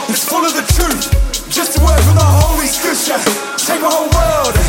It's full of the truth. Just a word from the Holy Scripture. Take my whole world.